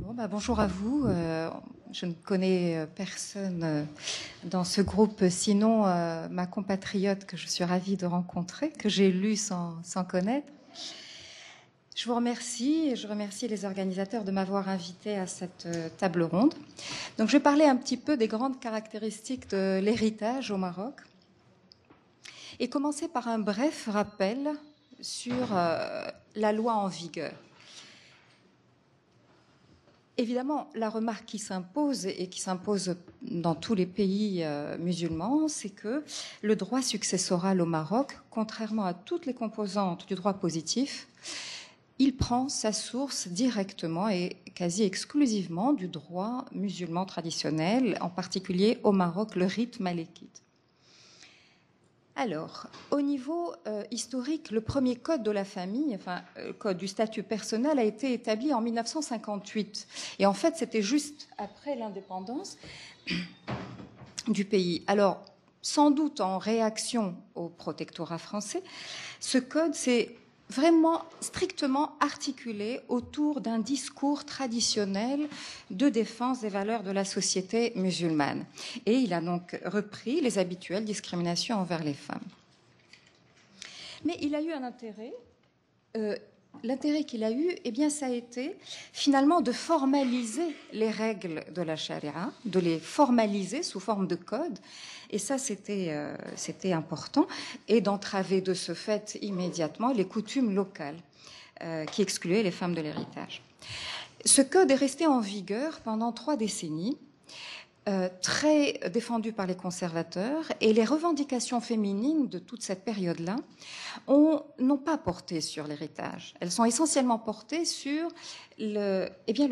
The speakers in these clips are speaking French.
Bonjour à vous. Je ne connais personne dans ce groupe, sinon ma compatriote que je suis ravie de rencontrer, que j'ai lue sans connaître. Je vous remercie et je remercie les organisateurs de m'avoir invité à cette table ronde. Donc, je vais parler un petit peu des grandes caractéristiques de l'héritage au Maroc et commencer par un bref rappel sur la loi en vigueur. Évidemment, la remarque qui s'impose et qui s'impose dans tous les pays musulmans, c'est que le droit successoral au Maroc, contrairement à toutes les composantes du droit positif, il prend sa source directement et quasi exclusivement du droit musulman traditionnel, en particulier au Maroc, le rite malékite. Alors, au niveau historique, le premier code de la famille, enfin, le code du statut personnel, a été établi en 1958. Et en fait, c'était juste après l'indépendance du pays. Alors, sans doute en réaction au protectorat français, ce code s'est vraiment strictement articulé autour d'un discours traditionnel de défense des valeurs de la société musulmane. Et il a donc repris les habituelles discriminations envers les femmes. Mais il a eu un intérêt. L'intérêt qu'il a eu, eh bien, ça a été finalement de formaliser les règles de la charia, de les formaliser sous forme de code. Et ça, c'était important. Et d'entraver de ce fait immédiatement les coutumes locales qui excluaient les femmes de l'héritage. Ce code est resté en vigueur pendant 3 décennies. Très défendu par les conservateurs, et les revendications féminines de toute cette période-là n'ont pas porté sur l'héritage. Elles sont essentiellement portées sur le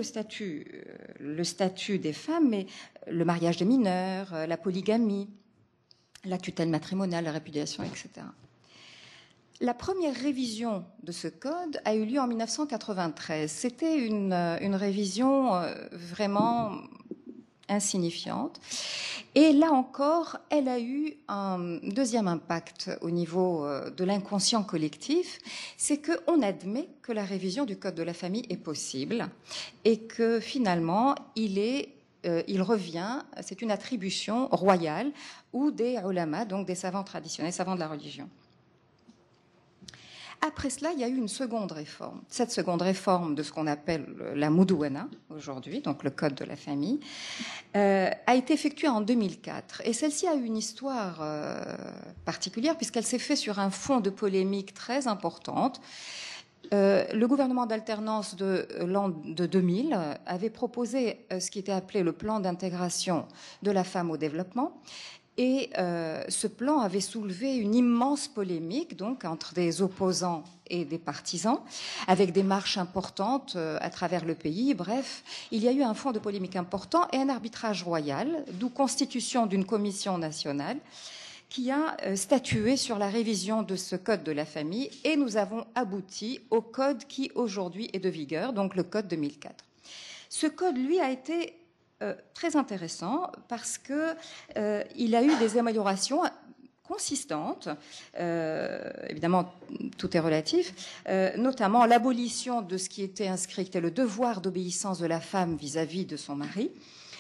statut des femmes, mais le mariage des mineurs, la polygamie, la tutelle matrimoniale, la répudiation, etc. La première révision de ce code a eu lieu en 1993. C'était une révision vraiment insignifiante. Et là encore, elle a eu un deuxième impact au niveau de l'inconscient collectif, c'est qu'on admet que la révision du Code de la famille est possible et que finalement, il revient, c'est une attribution royale ou des ulama, donc des savants traditionnels, savants de la religion. Après cela, il y a eu une seconde réforme. Cette seconde réforme de ce qu'on appelle la Moudouana aujourd'hui, donc le Code de la famille, a été effectuée en 2004. Et celle-ci a eu une histoire particulière puisqu'elle s'est faite sur un fond de polémique très importante. Le gouvernement d'alternance de l'an 2000 avait proposé ce qui était appelé le plan d'intégration de la femme au développement. Et ce plan avait soulevé une immense polémique donc entre des opposants et des partisans, avec des marches importantes à travers le pays. Bref, il y a eu un fond de polémique important et un arbitrage royal, d'où constitution d'une commission nationale qui a statué sur la révision de ce code de la famille, et nous avons abouti au code qui aujourd'hui est de vigueur, donc le code 2004. Ce code, lui, a été très intéressant parce que il a eu des améliorations consistantes, évidemment tout est relatif, notamment l'abolition de ce qui était inscrit, qui était le devoir d'obéissance de la femme vis-à-vis de son mari,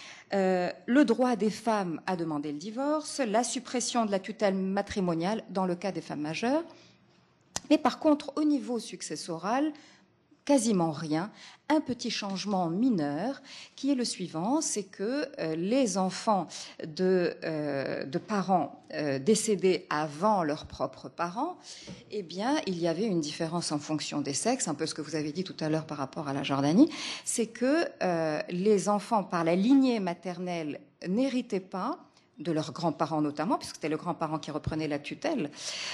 le droit des femmes à demander le divorce, la suppression de la tutelle matrimoniale dans le cas des femmes majeures, mais par contre au niveau successoral, quasiment rien. Un petit changement mineur qui est le suivant, c'est que les enfants de parents décédés avant leurs propres parents, eh bien, il y avait une différence en fonction des sexes, un peu ce que vous avez dit tout à l'heure par rapport à la Jordanie, c'est que les enfants par la lignée maternelle n'héritaient pas de leurs grands-parents notamment, puisque c'était le grand-parent qui reprenait la tutelle,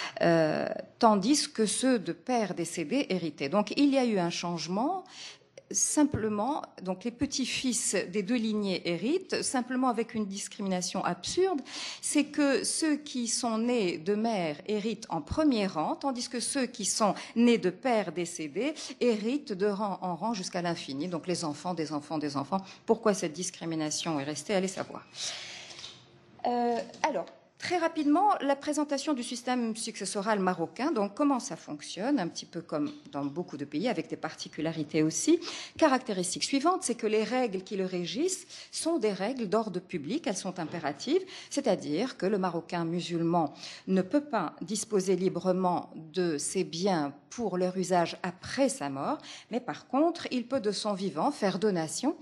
tandis que ceux de pères décédés héritaient. Donc il y a eu un changement, simplement, donc les petits-fils des deux lignées héritent, simplement avec une discrimination absurde, c'est que ceux qui sont nés de mère héritent en premier rang, tandis que ceux qui sont nés de pères décédés héritent de rang en rang jusqu'à l'infini, donc les enfants des enfants des enfants. Pourquoi cette discrimination est restée, allez savoir. Alors, Très rapidement, la présentation du système successoral marocain, donc comment ça fonctionne, un petit peu comme dans beaucoup de pays, avec des particularités aussi. Caractéristique suivante, c'est que les règles qui le régissent sont des règles d'ordre public, elles sont impératives, c'est-à-dire que le Marocain musulman ne peut pas disposer librement de ses biens pour leur usage après sa mort, mais par contre, il peut de son vivant faire donation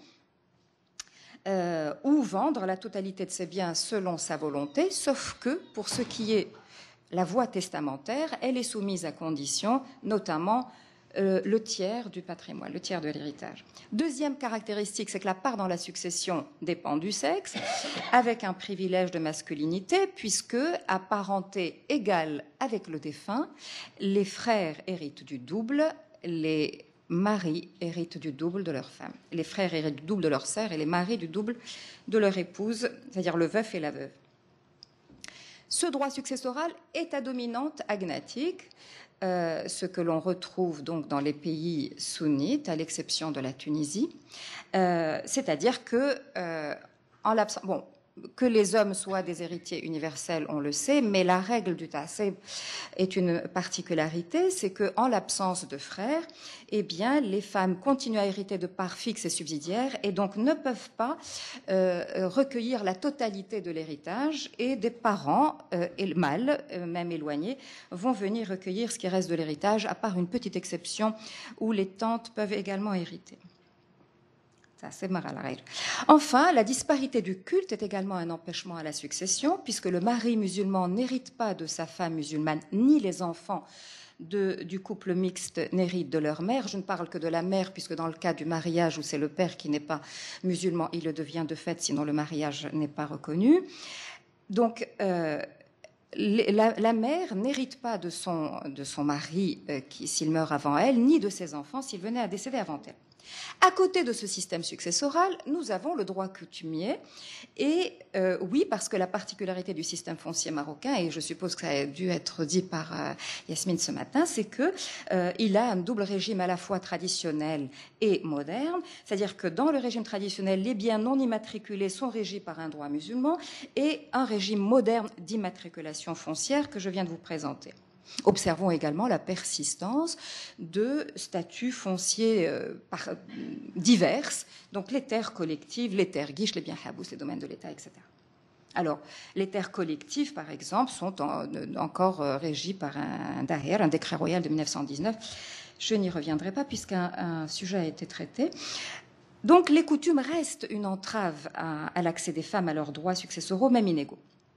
ou vendre la totalité de ses biens selon sa volonté, sauf que pour ce qui est la voie testamentaire, elle est soumise à condition, notamment le tiers du patrimoine, le tiers de l'héritage. Deuxième caractéristique, c'est que la part dans la succession dépend du sexe, avec un privilège de masculinité, puisque, à parenté égale avec le défunt, les frères héritent du double, les maris héritent du double de leur femme. Les frères héritent du double de leur sœur et les maris du double de leur épouse, c'est-à-dire le veuf et la veuve. Ce droit successoral est à dominante agnatique, ce que l'on retrouve donc dans les pays sunnites, à l'exception de la Tunisie. C'est-à-dire que, en l'absence... Bon, que les hommes soient des héritiers universels, on le sait, mais la règle du tassib est une particularité, c'est qu'en l'absence de frères, eh bien, les femmes continuent à hériter de parts fixes et subsidiaires et donc ne peuvent pas recueillir la totalité de l'héritage et des parents mâles, même éloignés, vont venir recueillir ce qui reste de l'héritage, à part une petite exception où les tantes peuvent également hériter. Enfin, la disparité du culte est également un empêchement à la succession, puisque le mari musulman n'hérite pas de sa femme musulmane, ni les enfants du couple mixte n'héritent de leur mère. Je ne parle que de la mère, puisque dans le cas du mariage où c'est le père qui n'est pas musulman, il le devient de fait, sinon le mariage n'est pas reconnu. Donc, la mère n'hérite pas de son mari s'il meurt avant elle, ni de ses enfants s'il venait à décéder avant elle. À côté de ce système successoral, nous avons le droit coutumier. Et oui, parce que la particularité du système foncier marocain, et je suppose que ça a dû être dit par Yasmine ce matin, c'est qu'il a un double régime à la fois traditionnel et moderne. C'est-à-dire que dans le régime traditionnel, les biens non immatriculés sont régis par un droit musulman et un régime moderne d'immatriculation foncière que je viens de vous présenter. Observons également la persistance de statuts fonciers divers, donc les terres collectives, les terres guiches, les biens habous, les domaines de l'État, etc. Alors, les terres collectives, par exemple, sont encore régies par un daher, un décret royal de 1919. Je n'y reviendrai pas puisqu'un sujet a été traité. Donc, les coutumes restent une entrave à l'accès des femmes à leurs droits successoraux, même inégaux.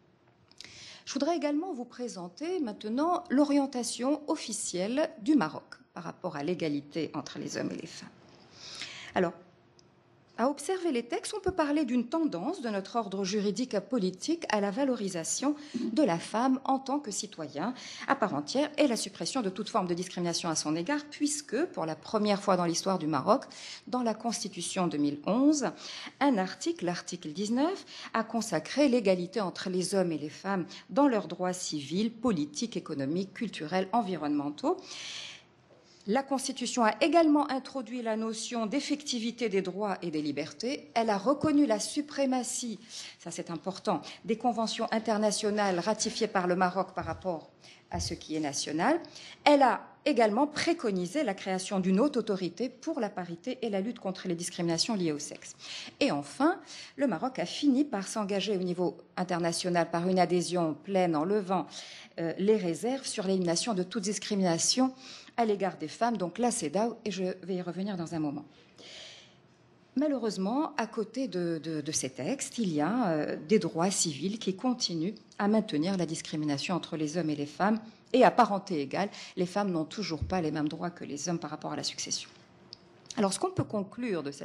Je voudrais également vous présenter maintenant l'orientation officielle du Maroc par rapport à l'égalité entre les hommes et les femmes. Alors, à observer les textes, on peut parler d'une tendance de notre ordre juridique et politique à la valorisation de la femme en tant que citoyen à part entière et la suppression de toute forme de discrimination à son égard, puisque, pour la première fois dans l'histoire du Maroc, dans la Constitution 2011, un article, l'article 19, a consacré l'égalité entre les hommes et les femmes dans leurs droits civils, politiques, économiques, culturels, environnementaux. La Constitution a également introduit la notion d'effectivité des droits et des libertés. Elle a reconnu la suprématie, ça c'est important, des conventions internationales ratifiées par le Maroc par rapport à ce qui est national. Elle a également préconisé la création d'une haute autorité pour la parité et la lutte contre les discriminations liées au sexe. Et enfin, le Maroc a fini par s'engager au niveau international par une adhésion pleine en levant les réserves sur l'élimination de toute discrimination à l'égard des femmes, donc la CEDAW, et je vais y revenir dans un moment. Malheureusement, à côté de ces textes, il y a des droits civils qui continuent à maintenir la discrimination entre les hommes et les femmes, et à parenté égale, les femmes n'ont toujours pas les mêmes droits que les hommes par rapport à la succession. Alors, ce qu'on peut conclure de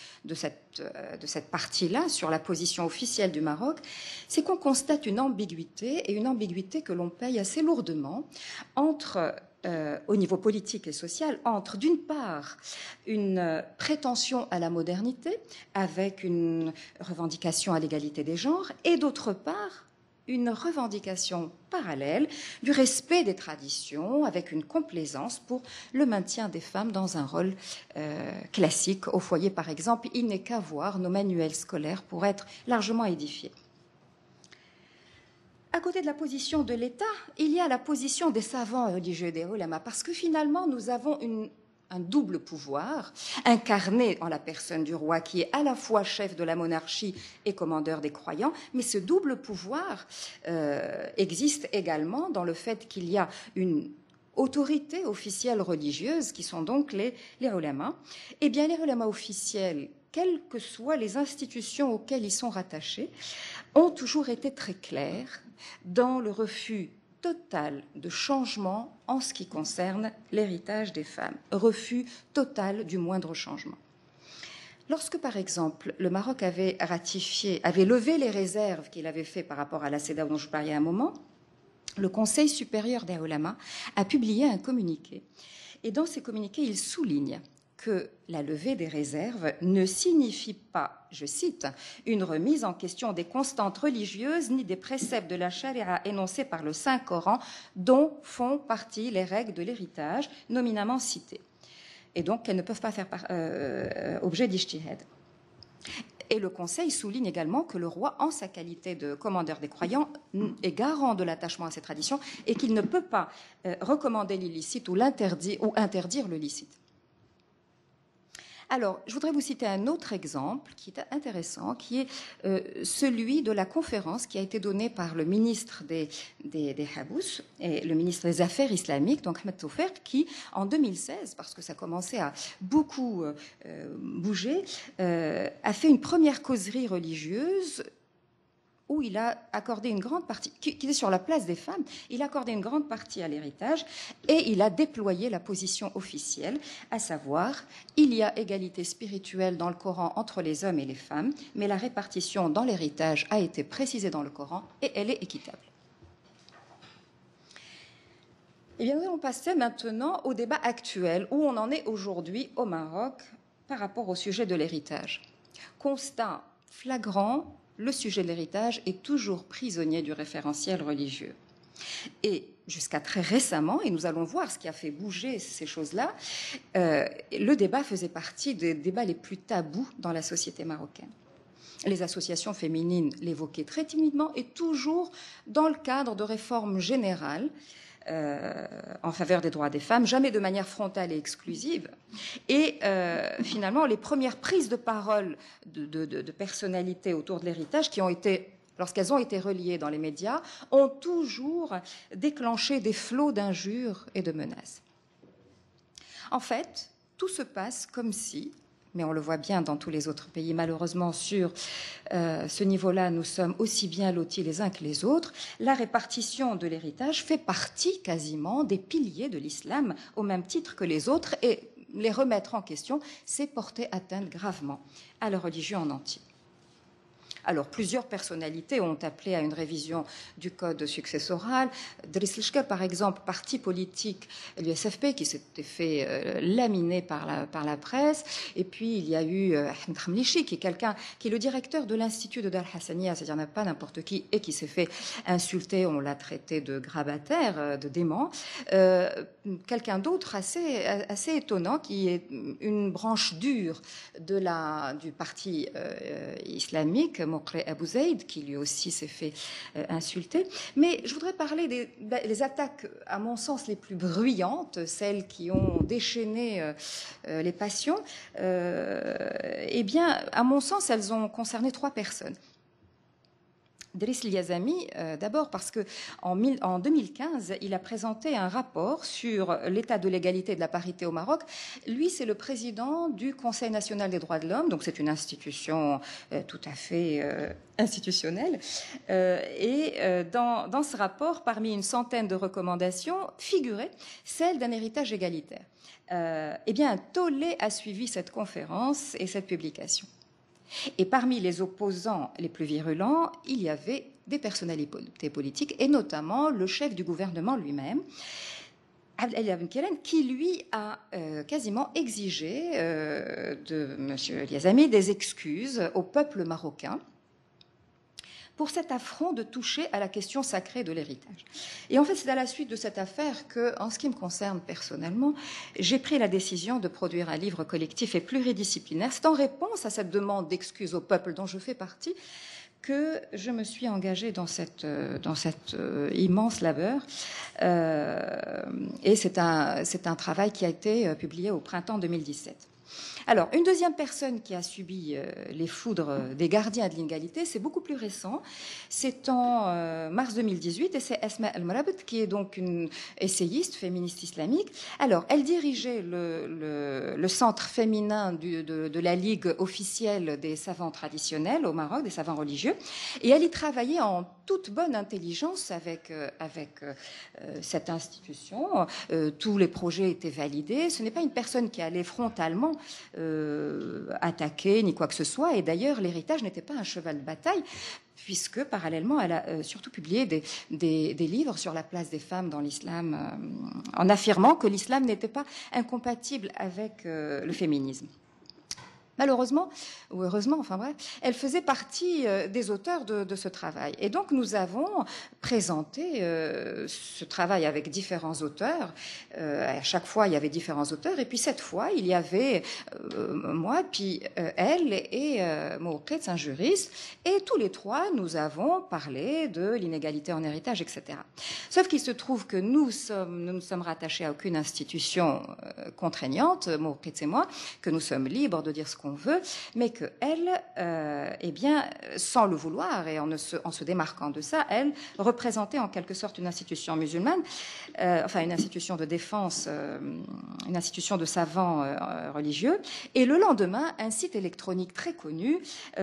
cette partie-là sur la position officielle du Maroc, c'est qu'on constate une ambiguïté, et une ambiguïté que l'on paye assez lourdement au niveau politique et social, entre d'une part une prétention à la modernité avec une revendication à l'égalité des genres et d'autre part une revendication parallèle du respect des traditions avec une complaisance pour le maintien des femmes dans un rôle classique. Au foyer, par exemple, il n'est qu'à voir nos manuels scolaires pour être largement édifiés. à côté de la position de l'État, il y a la position des savants religieux, des ulama, parce que finalement, nous avons un double pouvoir, incarné en la personne du roi, qui est à la fois chef de la monarchie et commandeur des croyants, mais ce double pouvoir existe également dans le fait qu'il y a une autorité officielle religieuse, qui sont donc les ulama. Eh bien, les ulama officiels, quelles que soient les institutions auxquelles ils sont rattachés, ont toujours été très clairs dans le refus total de changement en ce qui concerne l'héritage des femmes. Refus total du moindre changement. Lorsque, par exemple, le Maroc avait levé les réserves qu'il avait fait par rapport à la CEDAW dont je parlais à un moment, le Conseil supérieur des ulama a publié un communiqué. Et dans ces communiqués, il souligne que la levée des réserves ne signifie pas, je cite, une remise en question des constantes religieuses ni des préceptes de la charia énoncés par le Saint-Coran dont font partie les règles de l'héritage nominément citées. Et donc qu'elles ne peuvent pas faire objet d'ijtihad. Et le Conseil souligne également que le roi, en sa qualité de commandeur des croyants, est garant de l'attachement à ces traditions et qu'il ne peut pas recommander l'illicite ou interdire le licite. Alors, je voudrais vous citer un autre exemple qui est intéressant, qui est celui de la conférence qui a été donnée par le ministre des Habous et le ministre des Affaires islamiques, donc Ahmed Toufeq, qui, en 2016, parce que ça commençait à beaucoup bouger, a fait une première causerie religieuse où il a accordé une grande partie, qui était sur la place des femmes, il a accordé une grande partie à l'héritage et il a déployé la position officielle, à savoir, il y a égalité spirituelle dans le Coran entre les hommes et les femmes, mais la répartition dans l'héritage a été précisée dans le Coran et elle est équitable. Et bien, nous allons passer maintenant au débat actuel, où on en est aujourd'hui au Maroc par rapport au sujet de l'héritage. Constat flagrant, le sujet de l'héritage est toujours prisonnier du référentiel religieux. Et jusqu'à très récemment, et nous allons voir ce qui a fait bouger ces choses-là, le débat faisait partie des débats les plus tabous dans la société marocaine. Les associations féminines l'évoquaient très timidement et toujours dans le cadre de réformes générales en faveur des droits des femmes, jamais de manière frontale et exclusive. Et finalement, les premières prises de parole de personnalités autour de l'héritage qui ont été, lorsqu'elles ont été reliées dans les médias, ont toujours déclenché des flots d'injures et de menaces. En fait, tout se passe comme si, mais on le voit bien dans tous les autres pays, malheureusement, sur ce niveau-là, nous sommes aussi bien lotis les uns que les autres. La répartition de l'héritage fait partie quasiment des piliers de l'islam, au même titre que les autres, et les remettre en question, c'est porter atteinte gravement à la religion en entier. Alors, plusieurs personnalités ont appelé à une révision du code successoral. Driss Lchka, par exemple, parti politique, l'USFP, qui s'était fait laminer par la presse. Et puis, il y a eu Ahmed Khamlichi, qui est quelqu'un qui est le directeur de l'Institut de Dar Hassania, c'est-à-dire pas n'importe qui, et qui s'est fait insulter. On l'a traité de grabataire, de dément. Quelqu'un d'autre assez étonnant, qui est une branche dure du parti islamique, Mokré Abou Zaïd, qui lui aussi s'est fait insulter. Mais je voudrais parler des attaques, à mon sens, les plus bruyantes, celles qui ont déchaîné les passions. Eh bien, à mon sens, elles ont concerné 3 personnes. Driss Liazami, d'abord parce qu'en 2015, il a présenté un rapport sur l'état de l'égalité et de la parité au Maroc. Lui, c'est le président du Conseil national des droits de l'homme, donc c'est une institution tout à fait institutionnelle. Dans ce rapport, parmi une centaine de recommandations, figurait celle d'un héritage égalitaire. Eh bien, un tollé a suivi cette conférence et cette publication. Et parmi les opposants les plus virulents, il y avait des personnalités politiques, et notamment le chef du gouvernement lui-même, Abdelali Abdelkeren, qui lui a quasiment exigé de M. Liazami des excuses au peuple marocain pour cet affront de toucher à la question sacrée de l'héritage. Et en fait, c'est à la suite de cette affaire que, en ce qui me concerne personnellement, j'ai pris la décision de produire un livre collectif et pluridisciplinaire. C'est en réponse à cette demande d'excuses au peuple dont je fais partie que je me suis engagée dans cette immense labeur. Et c'est un travail qui a été publié au printemps 2017. Alors, une deuxième personne qui a subi les foudres des gardiens de l'inégalité, c'est beaucoup plus récent. C'est en mars 2018 et c'est Esma El-Morabit, qui est donc une essayiste féministe islamique. Alors, elle dirigeait le centre féminin de la Ligue officielle des savants traditionnels au Maroc, des savants religieux, et elle y travaillait en toute bonne intelligence avec cette institution. Tous les projets étaient validés. Ce n'est pas une personne qui allait frontalement attaquer ni quoi que ce soit. Et d'ailleurs, l'héritage n'était pas un cheval de bataille, puisque parallèlement, elle a surtout publié des livres sur la place des femmes dans l'islam, en affirmant que l'islam n'était pas incompatible avec le féminisme. Malheureusement, ou heureusement, enfin bref, elle faisait partie des auteurs de ce travail. Et donc, nous avons présenté ce travail avec différents auteurs. À chaque fois, il y avait différents auteurs. Et puis, cette fois, il y avait moi, puis elle et Mouqet, un juriste. Et tous les trois, nous avons parlé de l'inégalité en héritage, etc. Sauf qu'il se trouve que nous ne sommes rattachés à aucune institution contraignante, Mouqet et moi, que nous sommes libres de dire ce qu'on veut, mais que elle, eh bien, sans le vouloir et en se démarquant de ça, elle représentait en quelque sorte une institution musulmane, enfin une institution de défense, une institution de savants religieux. Et le lendemain, un site électronique très connu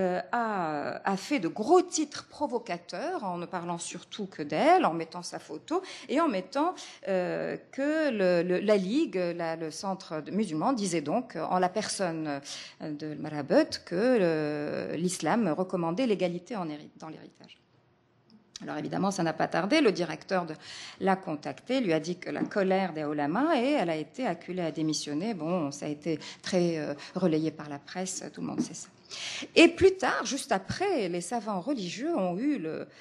a fait de gros titres provocateurs en ne parlant surtout que d'elle, en mettant sa photo et en mettant que la Ligue, le centre musulman, disait donc en la personne de Marabut que l'islam recommandait l'égalité dans l'héritage. Alors évidemment, ça n'a pas tardé. Le directeur l'a contacté, lui a dit que la colère des ulama, et elle a été acculée à démissionner. Bon, ça a été très relayé par la presse, tout le monde sait ça. Et plus tard, juste après, les savants religieux ont eu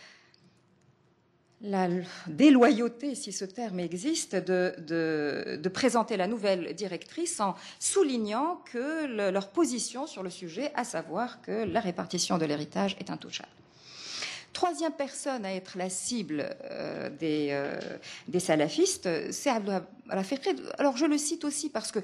la déloyauté, si ce terme existe, de présenter la nouvelle directrice en soulignant que leur position sur le sujet, à savoir que la répartition de l'héritage est intouchable. Troisième personne à être la cible des salafistes, c'est Abdullah Rafiqi. Alors je le cite aussi parce que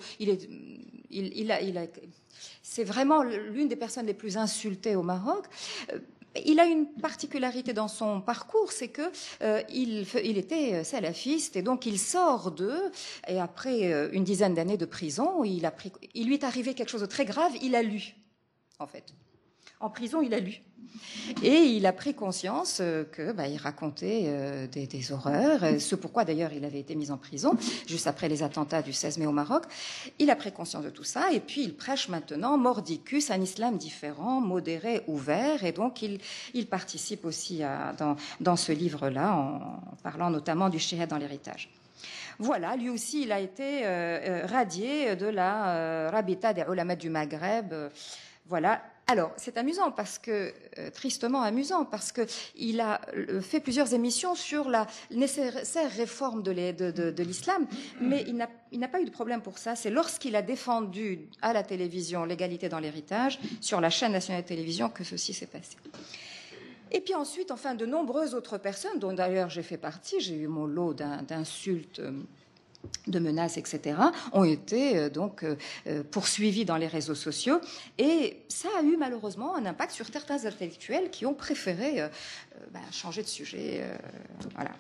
c'est vraiment l'une des personnes les plus insultées au Maroc. Il a une particularité dans son parcours, c'est que il était salafiste et donc il sort et après une dizaine d'années de prison, il lui est arrivé quelque chose de très grave. Il a lu, en fait. En prison, il a lu. Et il a pris conscience il racontait des horreurs, ce pourquoi d'ailleurs il avait été mis en prison, juste après les attentats du 16 mai au Maroc. Il a pris conscience de tout ça, et puis il prêche maintenant mordicus, un islam différent, modéré, ouvert, et donc il participe aussi dans ce livre-là, en parlant notamment du shihad dans l'héritage. Voilà, lui aussi, il a été radié de la Rabita des Ulama du Maghreb. Voilà. Alors, c'est amusant tristement amusant, parce qu'il a fait plusieurs émissions sur la nécessaire réforme de l'islam, mais il n'a pas eu de problème pour ça. C'est lorsqu'il a défendu à la télévision l'égalité dans l'héritage, sur la chaîne nationale de télévision, que ceci s'est passé. Et puis ensuite, enfin, de nombreuses autres personnes, dont d'ailleurs j'ai fait partie, j'ai eu mon lot d'insultes, de menaces, etc., ont été donc poursuivis dans les réseaux sociaux. Et ça a eu malheureusement un impact sur certains intellectuels qui ont préféré changer de sujet. Voilà.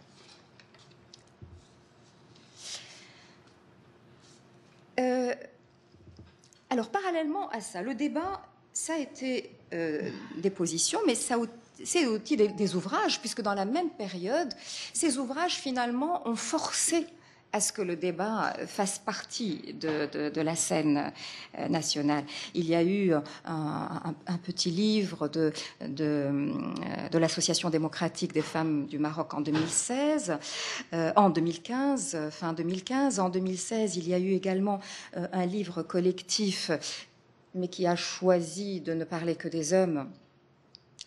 Alors, parallèlement à ça, le débat, ça a été des positions, mais c'est aussi des ouvrages, puisque dans la même période, ces ouvrages, finalement, ont forcé à ce que le débat fasse partie de la scène nationale. Il y a eu un petit livre de l'Association démocratique des femmes du Maroc en 2016, en 2015, fin 2015. En 2016, il y a eu également un livre collectif, mais qui a choisi de ne parler que des hommes,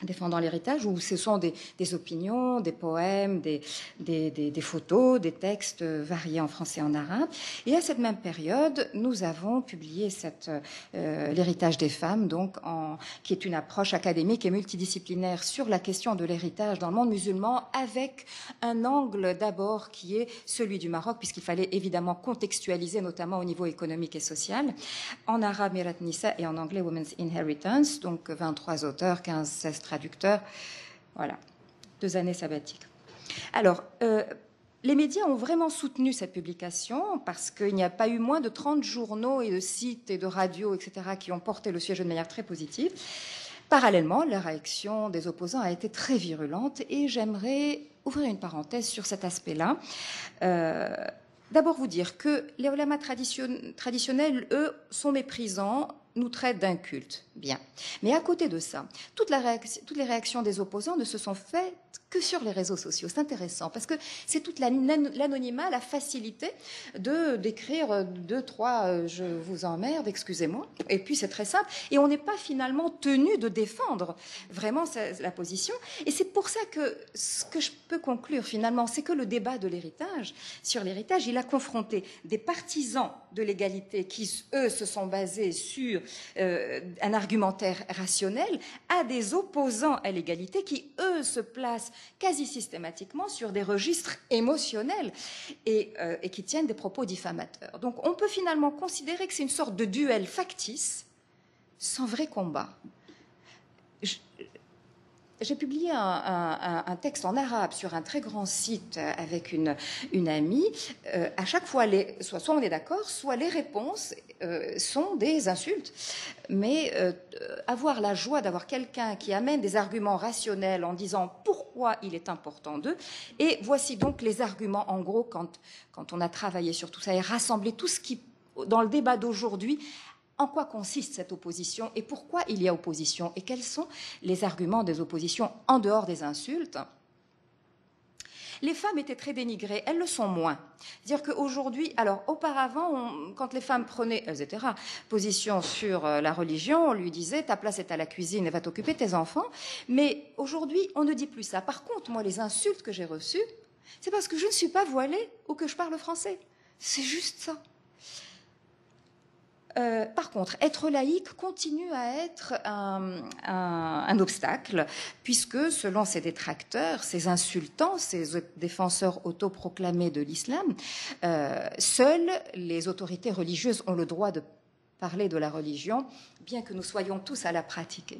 défendant l'héritage, où ce sont des opinions, des poèmes, des photos, des textes variés en français et en arabe. Et à cette même période, nous avons publié l'héritage des femmes, donc qui est une approche académique et multidisciplinaire sur la question de l'héritage dans le monde musulman, avec un angle d'abord qui est celui du Maroc, puisqu'il fallait évidemment contextualiser, notamment au niveau économique et social. En arabe, Mirat Nisa, et en anglais, Women's Inheritance, donc 23 auteurs, 15-16 traducteurs, voilà, 2 années sabbatiques. Alors, les médias ont vraiment soutenu cette publication parce qu'il n'y a pas eu moins de 30 journaux et de sites et de radios, etc., qui ont porté le sujet de manière très positive. Parallèlement, la réaction des opposants a été très virulente et j'aimerais ouvrir une parenthèse sur cet aspect-là. D'abord vous dire que les ulamas traditionnels, eux, sont méprisants, nous traitent d'incultes. Bien. Mais à côté de ça, toutes les réactions des opposants ne se sont faites que sur les réseaux sociaux. C'est intéressant parce que c'est toute l'anonymat, la facilité d'écrire 2, 3 je vous emmerde, excusez-moi. Et puis c'est très simple. Et on n'est pas finalement tenu de défendre vraiment la position. Et c'est pour ça que ce que je peux conclure finalement, c'est que le débat de l'héritage, sur l'héritage, il a confronté des partisans de l'égalité qui, eux, se sont basés sur un argumentaire rationnel à des opposants à l'égalité qui, eux, se placent quasi systématiquement sur des registres émotionnels et qui tiennent des propos diffamateurs. Donc on peut finalement considérer que c'est une sorte de duel factice sans vrai combat. J'ai publié un texte en arabe sur un très grand site avec une amie. À chaque fois, soit on est d'accord, soit les réponses sont des insultes. Mais avoir la joie d'avoir quelqu'un qui amène des arguments rationnels en disant pourquoi il est important d'eux. Et voici donc les arguments, en gros, quand on a travaillé sur tout ça et rassemblé tout ce qui, dans le débat d'aujourd'hui, en quoi consiste cette opposition et pourquoi il y a opposition et quels sont les arguments des oppositions en dehors des insultes. Les femmes étaient très dénigrées, elles le sont moins. C'est-à-dire qu'aujourd'hui, alors auparavant, quand les femmes prenaient, etc., position sur la religion, on lui disait ta place est à la cuisine et va t'occuper de tes enfants. Mais aujourd'hui, on ne dit plus ça. Par contre, moi, les insultes que j'ai reçues, c'est parce que je ne suis pas voilée ou que je parle français. C'est juste ça. Par contre, être laïque continue à être un obstacle, puisque selon ses détracteurs, ses insultants, ses défenseurs autoproclamés de l'islam, seules les autorités religieuses ont le droit de parler de la religion, bien que nous soyons tous à la pratiquer.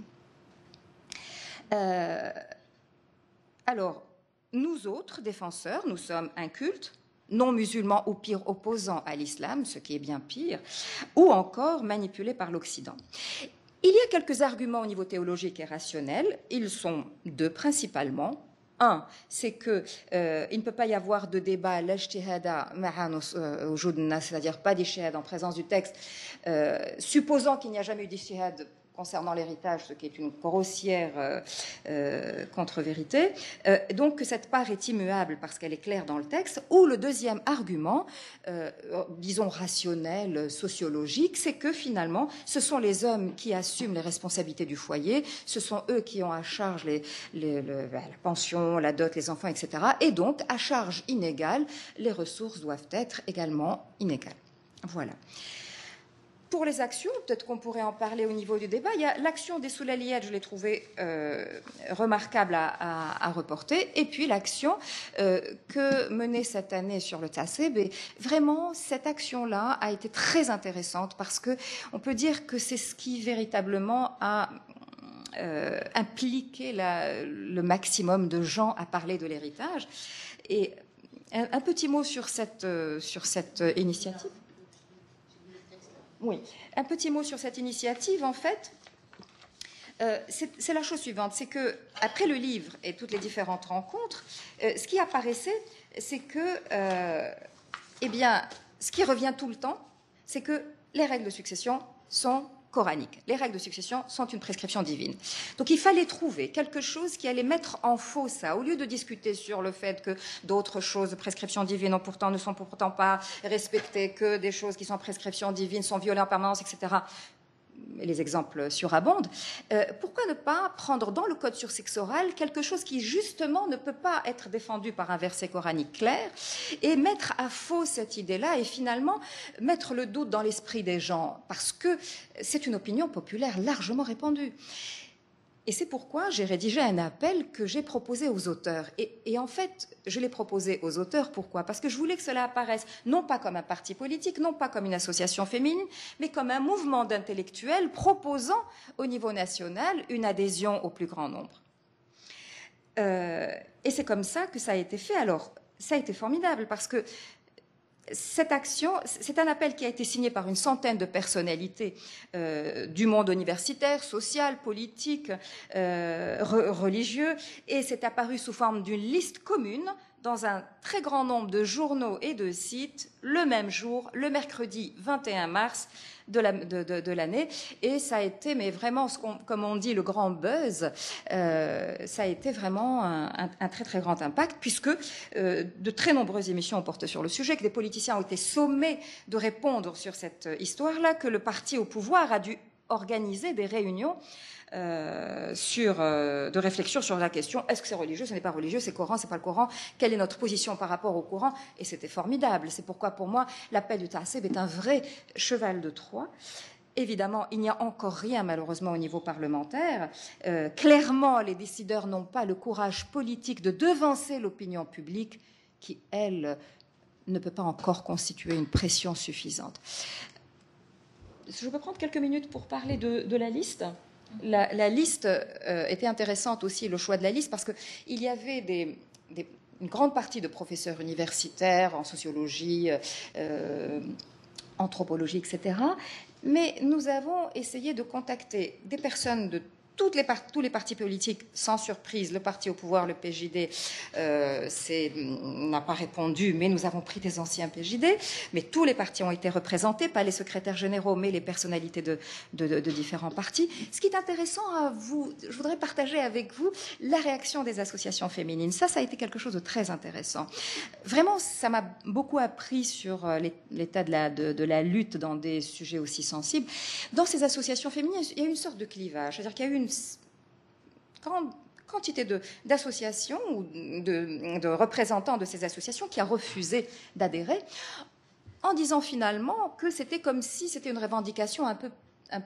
Alors, nous autres défenseurs, nous sommes incultes, non musulmans ou pire opposants à l'islam, ce qui est bien pire, ou encore manipulés par l'Occident. Il y a quelques arguments au niveau théologique et rationnel. Ils sont 2 principalement. Un, c'est qu'il ne peut pas y avoir de débat, c'est-à-dire pas d'ijtihad en présence du texte, supposant qu'il n'y a jamais eu d'ijtihad concernant l'héritage, ce qui est une grossière contre-vérité, donc que cette part est immuable parce qu'elle est claire dans le texte. Ou le deuxième argument, disons rationnel, sociologique, c'est que finalement, ce sont les hommes qui assument les responsabilités du foyer, ce sont eux qui ont à charge la pension, la dot, les enfants, etc. Et donc, à charge inégale, les ressources doivent être également inégales. Voilà. Pour les actions, peut-être qu'on pourrait en parler au niveau du débat, il y a l'action des Soulaliyed, je l'ai trouvée remarquable à reporter, et puis l'action que menait cette année sur le Tasseb. Et vraiment, cette action-là a été très intéressante parce qu'on peut dire que c'est ce qui véritablement a impliqué le maximum de gens à parler de l'héritage. Et un petit mot sur cette initiative. Oui, un petit mot sur cette initiative, en fait, c'est la chose suivante, c'est que après le livre et toutes les différentes rencontres, ce qui apparaissait, c'est que, eh bien, ce qui revient tout le temps, c'est que les règles de succession sont coraniques. Les règles de succession sont une prescription divine. Donc il fallait trouver quelque chose qui allait mettre en faux ça, au lieu de discuter sur le fait que d'autres choses de prescription divine ne sont pourtant pas respectées, que des choses qui sont prescription divine sont violées en permanence, etc. les exemples surabondent, pourquoi ne pas prendre dans le code sur sexe oral quelque chose qui justement ne peut pas être défendu par un verset coranique clair et mettre à faux cette idée-là et finalement mettre le doute dans l'esprit des gens parce que c'est une opinion populaire largement répandue. Et c'est pourquoi j'ai rédigé un appel que j'ai proposé aux auteurs. Et en fait, je l'ai proposé aux auteurs, pourquoi? Parce que je voulais que cela apparaisse non pas comme un parti politique, non pas comme une association féminine, mais comme un mouvement d'intellectuels proposant au niveau national une adhésion au plus grand nombre. Et c'est comme ça que ça a été fait. Alors, ça a été formidable parce que cette action, c'est un appel qui a été signé par une centaine de personnalités du monde universitaire, social, politique, religieux, et c'est apparu sous forme d'une liste commune dans un très grand nombre de journaux et de sites le même jour, le mercredi 21 mars de l'année. Et ça a été, mais vraiment, comme on dit, le grand buzz, ça a été vraiment un très très grand impact, puisque de très nombreuses émissions ont porté sur le sujet, que des politiciens ont été sommés de répondre sur cette histoire-là, que le parti au pouvoir a dû organiser des réunions de réflexion sur la question, est-ce que c'est religieux, ce n'est pas religieux, c'est Coran, c'est pas le Coran, quelle est notre position par rapport au Coran? Et c'était formidable. C'est pourquoi, pour moi, l'appel du Ta'assub est un vrai cheval de Troie. Évidemment, il n'y a encore rien, malheureusement, au niveau parlementaire. Clairement, les décideurs n'ont pas le courage politique de devancer l'opinion publique qui, elle, ne peut pas encore constituer une pression suffisante. Je peux prendre quelques minutes pour parler de la liste. La liste était intéressante aussi, le choix de la liste, parce qu'il y avait une grande partie de professeurs universitaires en sociologie, anthropologie, etc. Mais nous avons essayé de contacter des personnes de tous les partis politiques, sans surprise. Le parti au pouvoir, le PJD, n'a pas répondu, mais nous avons pris des anciens PJD. Mais tous les partis ont été représentés, pas les secrétaires généraux, mais les personnalités de différents partis. Ce qui est intéressant je voudrais partager avec vous la réaction des associations féminines. Ça a été quelque chose de très intéressant. Vraiment, ça m'a beaucoup appris sur l'état de la lutte dans des sujets aussi sensibles. Dans ces associations féminines, il y a une sorte de clivage. C'est-à-dire qu'il y a eu une grande quantité d'associations ou de représentants de ces associations qui a refusé d'adhérer en disant finalement que c'était comme si c'était une revendication un peu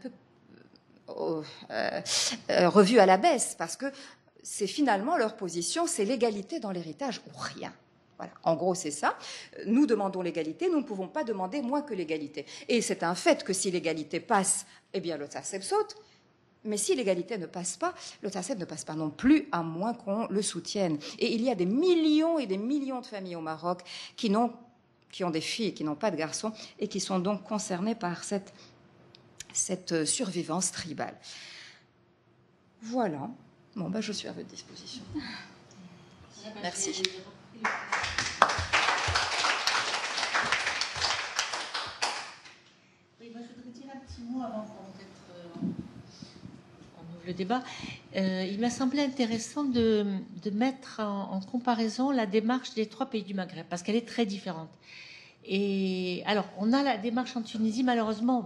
revue à la baisse, parce que c'est finalement leur position, c'est l'égalité dans l'héritage ou rien. Voilà. En gros, c'est ça. Nous demandons l'égalité, nous ne pouvons pas demander moins que l'égalité. Et c'est un fait que si l'égalité passe, eh bien le Ta'assub saute. Mais si l'égalité ne passe pas, le Ta'assub ne passe pas non plus, à moins qu'on le soutienne. Et il y a des millions et des millions de familles au Maroc qui ont des filles, qui n'ont pas de garçons, et qui sont donc concernées par cette survivance tribale. Voilà. Bon, je suis à votre disposition. Merci. Oui, moi je voudrais dire un petit mot avant qu'on ouvre le débat. Il m'a semblé intéressant de mettre en comparaison la démarche des 3 pays du Maghreb, parce qu'elle est très différente. Et alors, on a la démarche en Tunisie, malheureusement,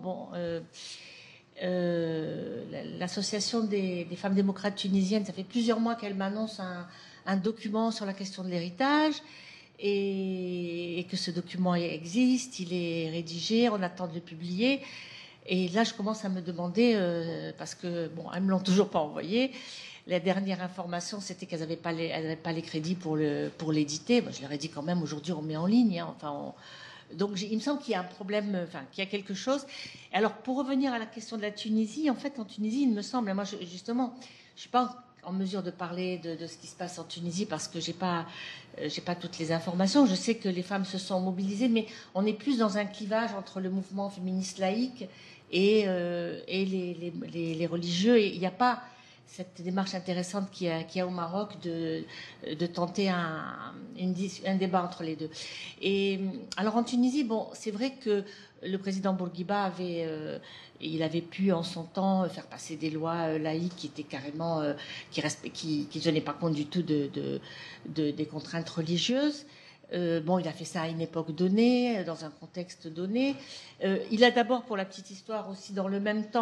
l'association des femmes démocrates tunisiennes, ça fait plusieurs mois qu'elle m'annonce un document sur la question de l'héritage, et que ce document existe, il est rédigé, on attend de le publier. Et là, je commence à me demander, parce que, elles me l'ont toujours pas envoyé. La dernière information, c'était qu'elles n'avaient pas les crédits pour l'éditer. Je leur ai dit quand même, aujourd'hui, on met en ligne. Donc, il me semble qu'il y a un problème, qu'il y a quelque chose. Alors, pour revenir à la question de la Tunisie, en fait, en Tunisie, il me semble, moi, justement, je suis pas en mesure de parler de ce qui se passe en Tunisie parce que j'ai pas toutes les informations. Je sais que les femmes se sont mobilisées, mais on est plus dans un clivage entre le mouvement féministe laïque et les religieux. Et il n'y a pas cette démarche intéressante qu'il y a au Maroc de tenter un débat entre les deux. Et alors en Tunisie, c'est vrai que le président Bourguiba avait pu en son temps faire passer des lois laïques qui étaient carrément qui ne tenaient pas compte du tout des contraintes religieuses. Il a fait ça à une époque donnée, dans un contexte donné. Il a d'abord, pour la petite histoire aussi, dans le même temps,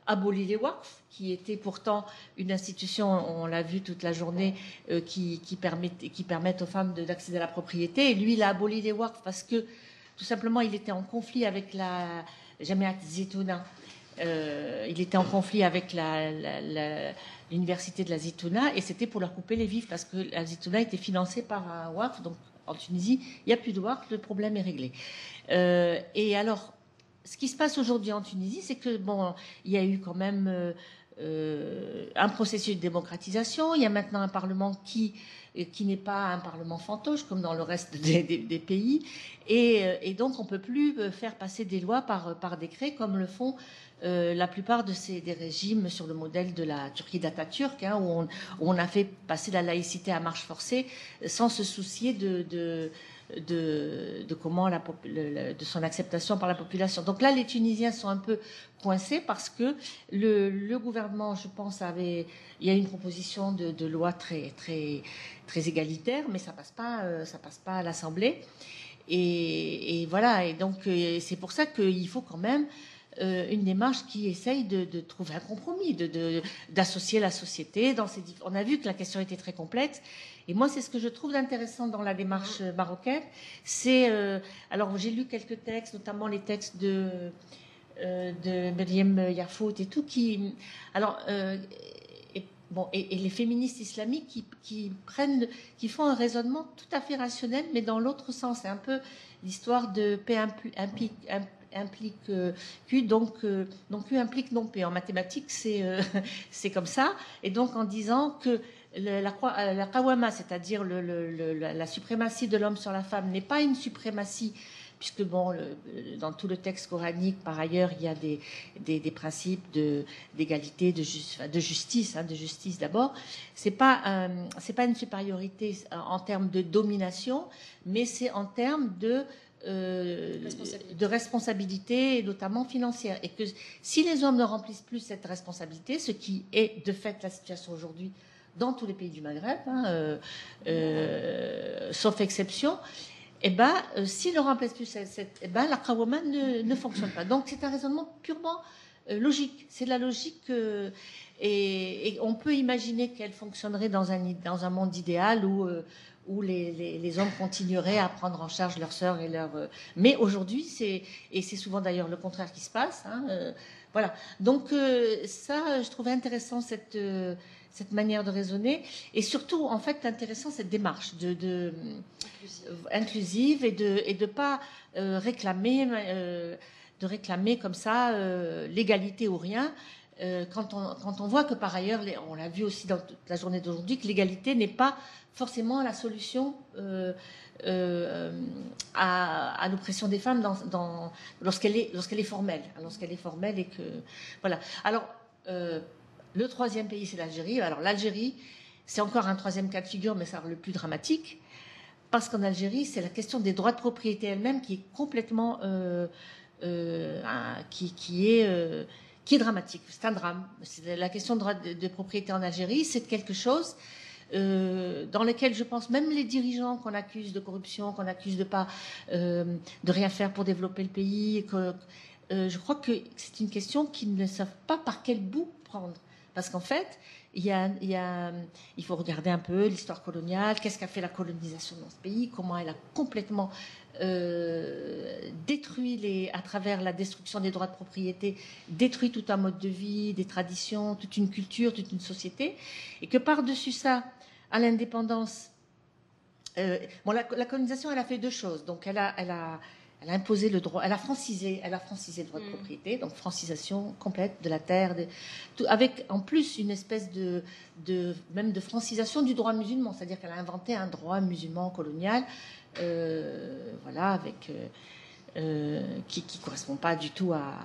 abolit les waqf, qui était pourtant une institution, on l'a vu toute la journée, qui permettent aux femmes d'accéder à la propriété. Et lui, il a aboli les waqf parce que, tout simplement, il était en conflit avec la Jamiat Zitouna. Il était en conflit avec l'université de la Zitouna, et c'était pour leur couper les vifs, parce que la Zitouna était financée par un waqf. Donc, en Tunisie, il n'y a plus de waqf, le problème est réglé. Et alors, ce qui se passe aujourd'hui en Tunisie, c'est que bon, il y a eu quand même un processus de démocratisation. Il y a maintenant un parlement qui n'est pas un parlement fantoche comme dans le reste des pays, et donc on peut plus faire passer des lois par décret comme le font la plupart des régimes sur le modèle de la Turquie d'Atatürk, hein, où on a fait passer la laïcité à marche forcée sans se soucier de comment de son acceptation par la population. Donc là, les Tunisiens sont un peu coincés parce que le gouvernement, je pense, il y a une proposition de loi très égalitaire, mais ça passe pas à l'Assemblée. Et voilà. Et donc c'est pour ça qu'il faut quand même une démarche qui essaye de trouver un compromis, d'associer la société. On a vu que la question était très complexe. Et moi, c'est ce que je trouve d'intéressant dans la démarche marocaine. Alors, j'ai lu quelques textes, notamment les textes de Meriem Yafout et tout, et les féministes islamiques qui font un raisonnement tout à fait rationnel, mais dans l'autre sens. C'est un peu l'histoire de P implique Q, donc Q implique non P. En mathématiques, c'est comme ça. Et donc, en disant que la qawama, c'est-à-dire la suprématie de l'homme sur la femme, n'est pas une suprématie, puisque bon, dans tout le texte coranique, par ailleurs, il y a des principes d'égalité, de justice d'abord. C'est pas une supériorité en termes de domination, mais c'est en termes de responsabilité, notamment financière. Et que si les hommes ne remplissent plus cette responsabilité, ce qui est de fait la situation aujourd'hui dans tous les pays du Maghreb, hein, sauf exception, s'ils ne remplissent plus la qawama ne fonctionne pas. Donc c'est un raisonnement purement logique. C'est de la logique et on peut imaginer qu'elle fonctionnerait dans un monde idéal où les hommes continueraient à prendre en charge leurs sœurs et leurs... Mais aujourd'hui, c'est souvent d'ailleurs le contraire qui se passe. Hein, voilà. Donc ça, je trouvais intéressant cette manière de raisonner, et surtout, en fait, intéressant cette démarche inclusive et de pas réclamer comme ça l'égalité ou rien. Quand on voit que par ailleurs, on l'a vu aussi dans toute la journée d'aujourd'hui, que l'égalité n'est pas forcément la solution à l'oppression des femmes lorsqu'elle est formelle. Lorsqu'elle est formelle et que... Voilà. Alors, le troisième pays, c'est l'Algérie. Alors, l'Algérie, c'est encore un troisième cas de figure, mais ça le plus dramatique, parce qu'en Algérie, c'est la question des droits de propriété elle-même qui est complètement... qui est dramatique. C'est un drame. La question de droit de propriété en Algérie, c'est quelque chose dans lequel je pense même les dirigeants qu'on accuse de corruption, qu'on accuse de rien faire pour développer le pays, je crois que c'est une question qu'ils ne savent pas par quel bout prendre. Parce qu'en fait, il faut regarder un peu l'histoire coloniale, qu'est-ce qu'a fait la colonisation dans ce pays, comment elle a complètement détruit, à travers la destruction des droits de propriété, détruit tout un mode de vie, des traditions, toute une culture, toute une société, et que par-dessus ça, à l'indépendance, la colonisation, elle a fait deux choses. Donc, elle a imposé le droit, elle a francisé le droit de propriété, donc francisation complète de la terre, avec en plus une espèce même de francisation du droit musulman, c'est-à-dire qu'elle a inventé un droit musulman colonial, voilà, qui correspond pas du tout à.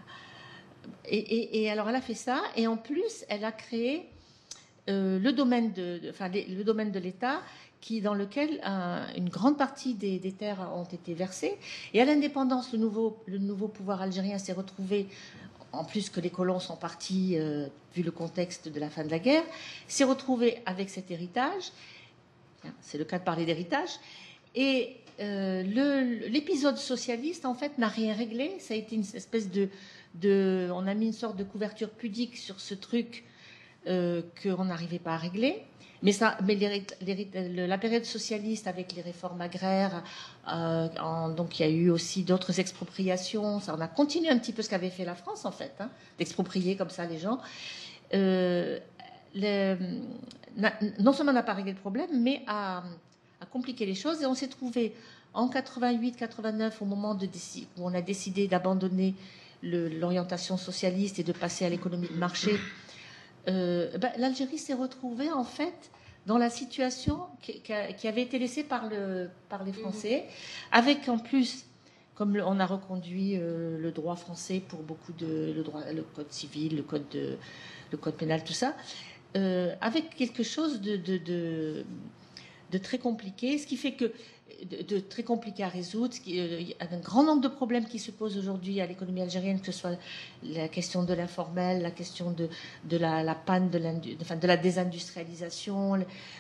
Et alors elle a fait ça, et en plus elle a créé le domaine de l'État, dans lequel une grande partie des terres ont été versées. Et à l'indépendance, le nouveau pouvoir algérien s'est retrouvé, en plus que les colons sont partis, vu le contexte de la fin de la guerre, s'est retrouvé avec cet héritage. C'est le cas de parler d'héritage. Et l'épisode socialiste, en fait, n'a rien réglé. Ça a été une espèce de on a mis une sorte de couverture pudique sur ce truc qu'on n'arrivait pas à régler. Mais la période socialiste avec les réformes agraires, donc il y a eu aussi d'autres expropriations. Ça, on a continué un petit peu ce qu'avait fait la France en fait, hein, d'exproprier comme ça les gens. Non seulement on n'a pas réglé le problème, mais à compliquer les choses. Et on s'est trouvé en 88-89 au moment où on a décidé d'abandonner l'orientation socialiste et de passer à l'économie de marché. L'Algérie s'est retrouvée en fait dans la situation qui avait été laissée par les Français, avec en plus, comme on a reconduit le droit français pour beaucoup le code civil, le code pénal, tout ça, avec quelque chose de très compliqué, ce qui fait que de très compliqué à résoudre. Il y a un grand nombre de problèmes qui se posent aujourd'hui à l'économie algérienne, que ce soit la question de l'informel, la question de la panne de la désindustrialisation.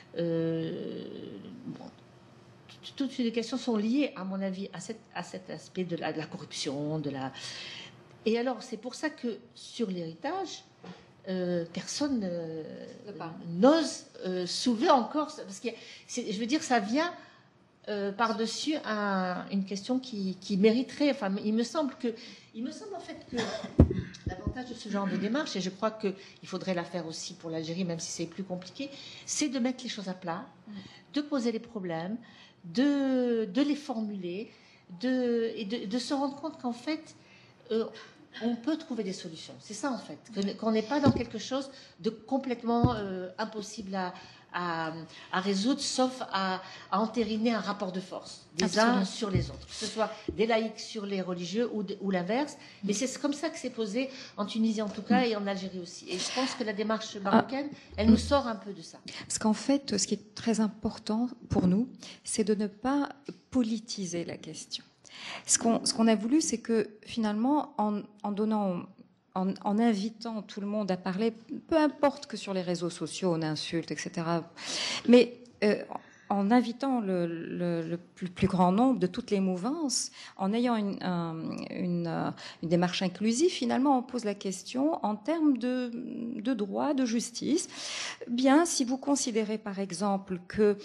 Toutes ces questions sont liées, à mon avis, à cet aspect de la corruption. Et alors, c'est pour ça que sur l'héritage, personne n'ose soulever encore, parce que je veux dire, ça vient par-dessus une question qui mériterait. Enfin, il me semble en fait que l'avantage de ce genre de démarche, et je crois qu'il faudrait la faire aussi pour l'Algérie, même si c'est plus compliqué, c'est de mettre les choses à plat, de poser les problèmes, de les formuler, et de se rendre compte qu'en fait, on peut trouver des solutions. C'est ça en fait, qu'on n'est pas dans quelque chose de complètement impossible à résoudre, sauf à entériner un rapport de force des uns sur les autres, que ce soit des laïcs sur les religieux ou l'inverse. Mais c'est comme ça que c'est posé en Tunisie en tout cas, et en Algérie aussi. Et je pense que la démarche marocaine, elle nous sort un peu de ça. Parce qu'en fait, ce qui est très important pour nous, c'est de ne pas politiser la question. Ce qu'on a voulu, c'est que finalement, en invitant tout le monde à parler, peu importe que sur les réseaux sociaux on insulte, etc., mais en invitant le plus grand nombre de toutes les mouvances, en ayant une démarche inclusive, finalement, on pose la question en termes de droit, de justice. Bien, si vous considérez, par exemple, que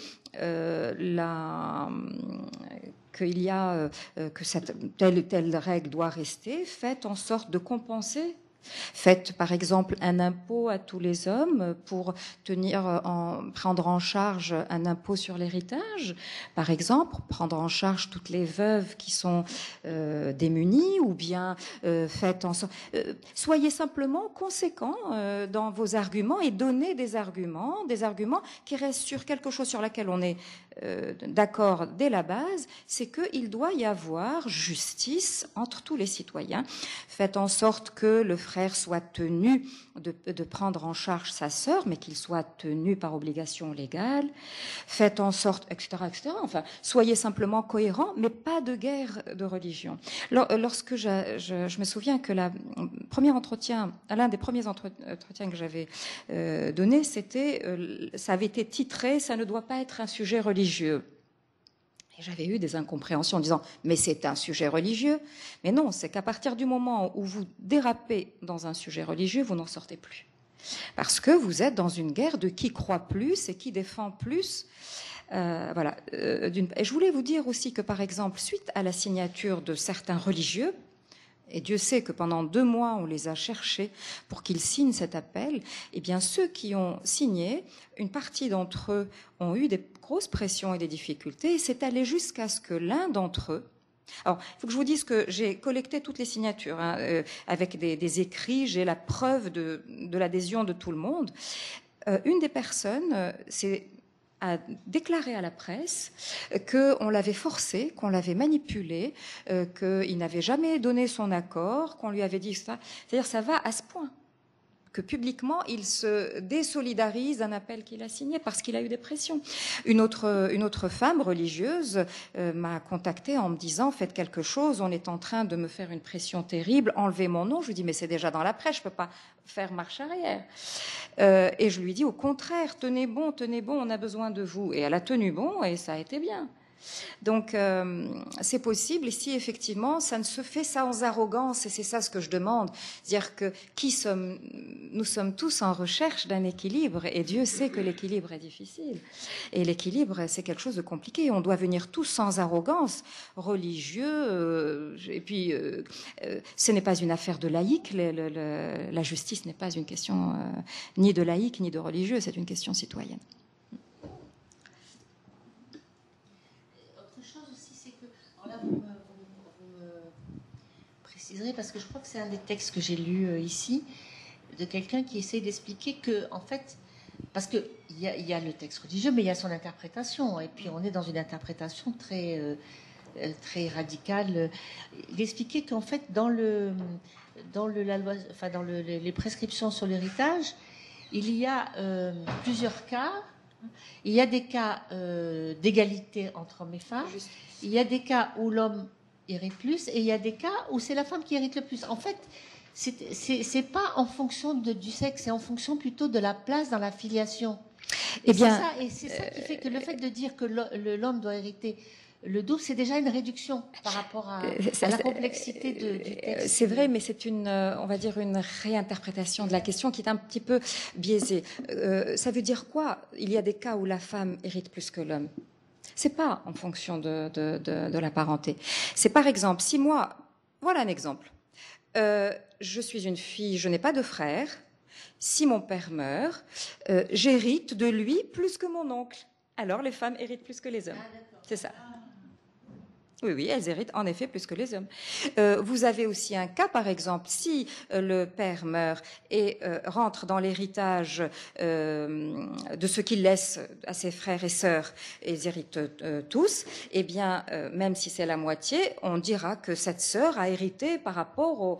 telle règle doit rester, faites en sorte de compenser. Faites par exemple un impôt à tous les hommes pour prendre en charge un impôt sur l'héritage, par exemple, prendre en charge toutes les veuves qui sont démunies, ou bien faites en sorte... soyez simplement conséquents dans vos arguments et donnez des arguments qui restent sur quelque chose sur laquelle on est d'accord dès la base, c'est qu'il doit y avoir justice entre tous les citoyens. Faites en sorte que le frère soit tenu de prendre en charge sa sœur, mais qu'il soit tenu par obligation légale. Faites en sorte, etc., etc. Enfin, soyez simplement cohérents, mais pas de guerre de religion. Lorsque je me souviens que l'un des premiers entretiens que j'avais donné, ça avait été titré « Ça ne doit pas être un sujet religieux ». Et j'avais eu des incompréhensions en disant « Mais c'est un sujet religieux ». Mais non, c'est qu'à partir du moment où vous dérapez dans un sujet religieux, vous n'en sortez plus. Parce que vous êtes dans une guerre de qui croit plus et qui défend plus. Voilà. Et je voulais vous dire aussi que, par exemple, suite à la signature de certains religieux, et Dieu sait que pendant 2 mois, on les a cherchés pour qu'ils signent cet appel, eh bien, ceux qui ont signé, une partie d'entre eux ont eu des grosses pressions et des difficultés, et c'est allé jusqu'à ce que l'un d'entre eux... Alors, il faut que je vous dise que j'ai collecté toutes les signatures, avec des écrits, j'ai la preuve de l'adhésion de tout le monde. Une des personnes, a déclaré à la presse qu'on l'avait forcé, qu'on l'avait manipulé, qu'il n'avait jamais donné son accord, qu'on lui avait dit ça. C'est-à-dire, ça va à ce point que publiquement, il se désolidarise d'un appel qu'il a signé parce qu'il a eu des pressions. Une autre femme religieuse m'a contactée en me disant « Faites quelque chose, on est en train de me faire une pression terrible, enlevez mon nom ». Je lui dis « Mais c'est déjà dans la presse, je ne peux pas faire marche arrière ». Et je lui dis « Au contraire, tenez bon, on a besoin de vous ». Et elle a tenu bon et ça a été bien. Donc, c'est possible, et si effectivement, ça ne se fait sans arrogance, et c'est ça ce que je demande, c'est-à-dire que nous sommes tous en recherche d'un équilibre, et Dieu sait que l'équilibre est difficile. Et l'équilibre, c'est quelque chose de compliqué. On doit venir tous sans arrogance, religieux, et puis, ce n'est pas une affaire de laïc, la justice n'est pas une question ni de laïc, ni de religieux, c'est une question citoyenne. Vous me préciserez, parce que je crois que c'est un des textes que j'ai lu ici, de quelqu'un qui essaye d'expliquer que, en fait, parce qu'il y a le texte religieux, mais il y a son interprétation, et puis on est dans une interprétation très radicale. Il expliquait qu'en fait, dans la loi, enfin, dans les prescriptions sur l'héritage, il y a plusieurs cas. Il y a des cas d'égalité entre hommes et femmes. Juste. Il y a des cas où l'homme hérite plus, et il y a des cas où c'est la femme qui hérite le plus. En fait, c'est pas en fonction du sexe, c'est en fonction plutôt de la place dans la filiation. Et c'est ça qui fait que le fait de dire que l'homme doit hériter le double, c'est déjà une réduction par rapport à la complexité du texte. C'est vrai, mais c'est on va dire, une réinterprétation de la question qui est un petit peu biaisée. Ça veut dire quoi? Il y a des cas où la femme hérite plus que l'homme. C'est pas en fonction de la parenté. C'est par exemple, si moi, voilà un exemple. Je suis une fille, je n'ai pas de frère. Si mon père meurt, j'hérite de lui plus que mon oncle. Alors les femmes héritent plus que les hommes. C'est ça. Oui, elles héritent en effet plus que les hommes. Vous avez aussi un cas, par exemple, si le père meurt et rentre dans l'héritage de ce qu'il laisse à ses frères et sœurs, et ils héritent tous, eh bien, même si c'est la moitié, on dira que cette sœur a hérité par rapport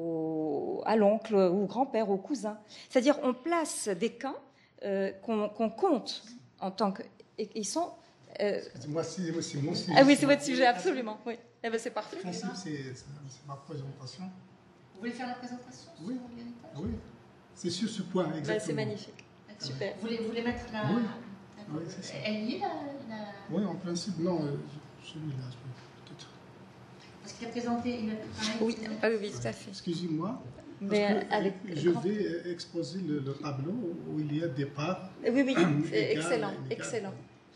à l'oncle, ou au grand-père, au cousin. C'est-à-dire, on place des cas qu'on compte en tant que... Et ils sont... Moi, c'est mon sujet. Ah oui, c'est votre sujet, absolument. Oui. Eh ben, c'est parfait. C'est ma présentation. Vous voulez faire la présentation? Oui. Oui. C'est sur ce point, exactement. Ben, c'est magnifique. Super. Vous voulez mettre la... Oui, oui, c'est ça. Elle y est, la... Oui, en principe, non. Celui-là, peut-être. Parce qu'il a présenté... Oui, oui, tout à fait. Excusez-moi. Mais je vais exposer le tableau où il y a des parts. Oui, c'est excellent, excellent.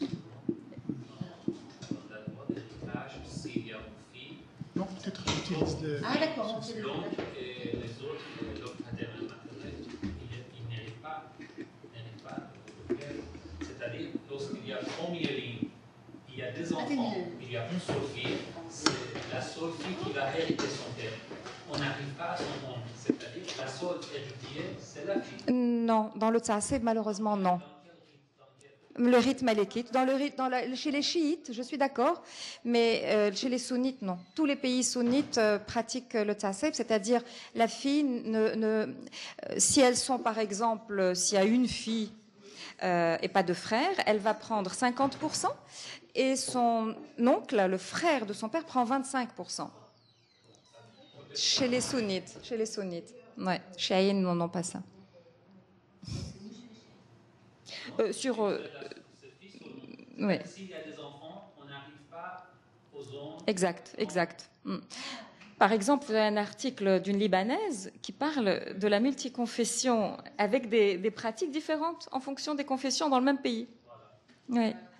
Non, peut-être j'utilise le... Ah, d'accord. Donc, les autres, l'autre maternel, ils n'héritent pas. C'est-à-dire, lorsqu'il y a première ligne, il y a deux enfants, il y a une seule fille, c'est la seule fille qui va hériter son père. On n'arrive pas à son oncle. C'est-à-dire, la seule héritière, c'est la fille. Non, dans le Tsassé, malheureusement, non. Le rite malékite. Chez les chiites, je suis d'accord, mais chez les sunnites, non. Tous les pays sunnites pratiquent le tasseb, c'est-à-dire la fille, si elles sont, par exemple, s'il y a une fille et pas de frère, elle va prendre 50%, et son oncle, le frère de son père, prend 25%. Chez les sunnites. Ouais. Chez Aïn, non, pas ça. Ouais. S'il y a des enfants, on n'arrive pas aux hommes. Exact. Par exemple, il y a un article d'une Libanaise qui parle de la multiconfession avec des pratiques différentes en fonction des confessions dans le même pays. Voilà. Ouais.